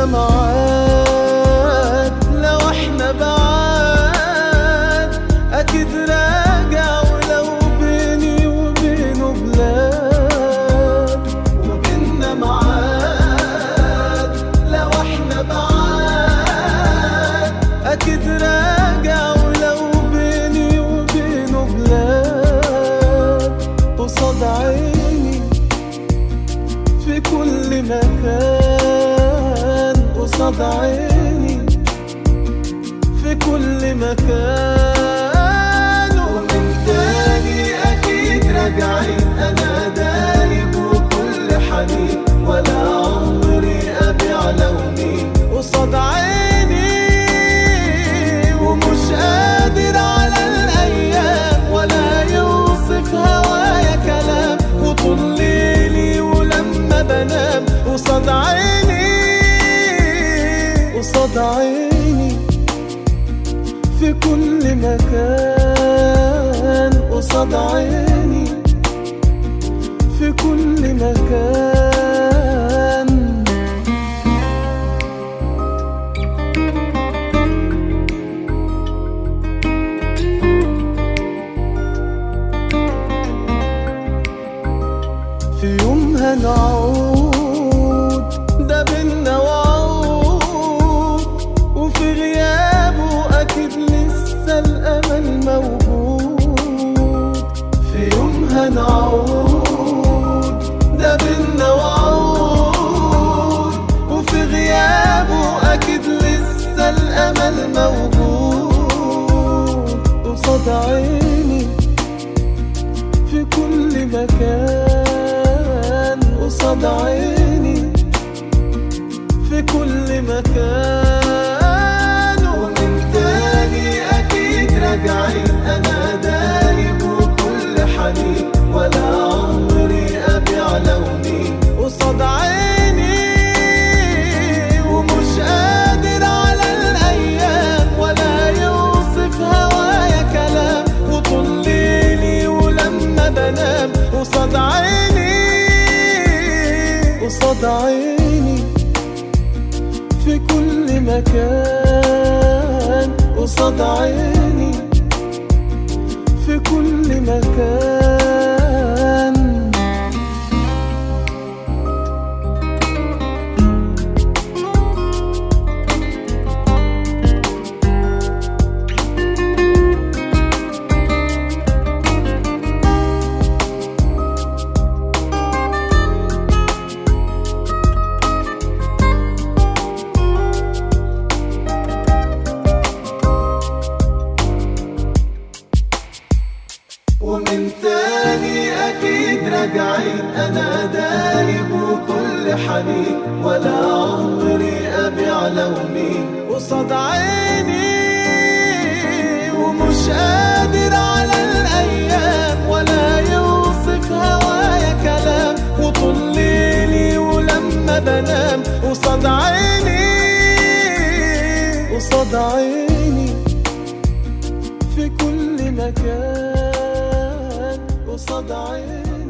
معاك لو احنا بعاد اكيد راجع، ولو بيني وبينه بلاد. وبيننا معاد لو احنا بعاد اكيد راجع، ولو بيني وبينه بلاد. قصاد عيني في كل مكان، قصاد عيني في كل مكان. ومن تاني أكيد راجعين، أنا دايب وكل حنين، ولا عمري أبيع لوني قصاد عيني. ومش قادر على الأيام ولا يوصف هوايا كلام، وطول ليلي ولما بنام قصاد عيني، قصاد عيني في كل مكان، قصاد عيني في كل مكان. في يوم هنعود ده بينا وعود، وفي غيابه أكيد لسه الأمل موجود. في يوم هنعود ده بينا وعود، وفي غيابه أكيد لسه الأمل موجود. قصاد عيني في كل مكان، قصاد عيني في كل مكان. ومن تاني أكيد راجعين، أنا دايب وكل حنين، ولا عمري أبيع لوني قصاد عيني. ومش قادر على الأيام ولا يوصف هوايا كلام، وطول ليلي ولما بنام قصاد عيني، قصاد عيني في كل مكان، قصاد عيني في كل مكان. ومن تاني أكيد راجعين، أنا دايب وكل حنين، ولا عمري أبيع لوني قصاد عيني. ومش قادر على الأيام ولا يوصف هوايا كلام، وطول ليلي ولما بنام قصاد عيني، قصاد عيني في كل مكان، قصاد عيني.